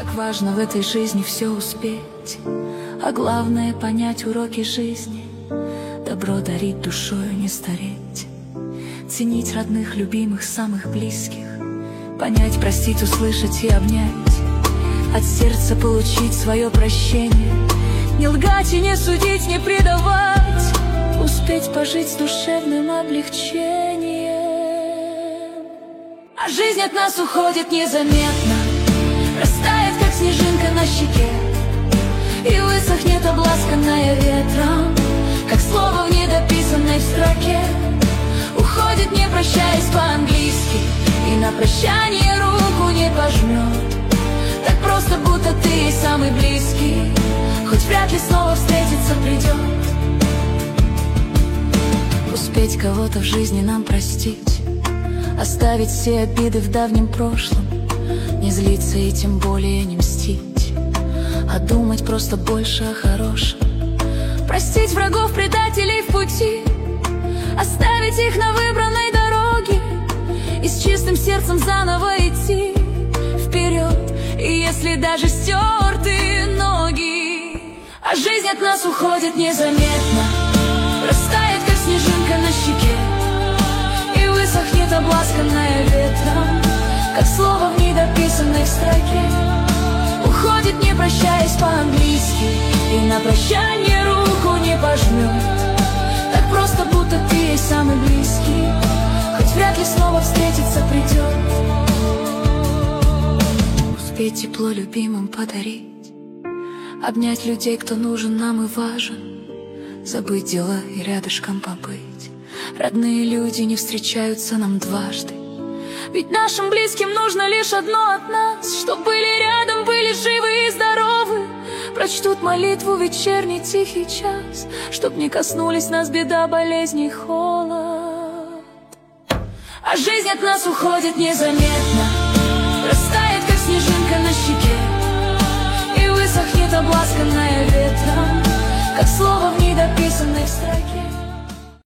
Как важно в этой жизни все успеть, а главное понять уроки жизни. Добро дарить душою, не стареть, ценить родных, любимых, самых близких, понять, простить, услышать и обнять, от сердца получить свое прощение, не лгать и не судить, не предавать, успеть пожить с душевным облегчением. А жизнь от нас уходит незаметно, растает, как снежинка на щеке, и высохнет, обласканная ветром, как слово в недописанной строке. Уходит, не прощаясь по-английски, и на прощание руку не пожмет, так просто, будто ты ей самый близкий, хоть вряд ли снова встретиться придет. Успеть кого-то в жизни нам простить, оставить все обиды в давнем прошлом, не злиться и тем более не мстить, а думать просто больше о хорошем. Простить врагов, предателей в пути, оставить их на выбранной дороге и с чистым сердцем заново идти вперед. И если даже стертые ноги, а жизнь от нас уходит незаметно, растает, как снежинка на щеке, и высохнет, обласканная ветром, как слово в недописанной строке. Уходит, не прощаясь по-английски, и на прощание руку не пожмет, так просто, будто ты ей самый близкий, хоть вряд ли снова встретиться придет. Успеть тепло любимым подарить, обнять людей, кто нужен нам и важен, забыть дела и рядышком побыть. Родные люди не встречаются нам дважды, ведь нашим близким нужно лишь одно от нас, чтоб были рядом, были живы и здоровы, прочтут молитву в вечерний тихий час, чтоб не коснулись нас беда, болезни, холод. А жизнь от нас уходит незаметно, растает, как снежинка на щеке, и высохнет, обласканная ветром, как слово в недописанной строке.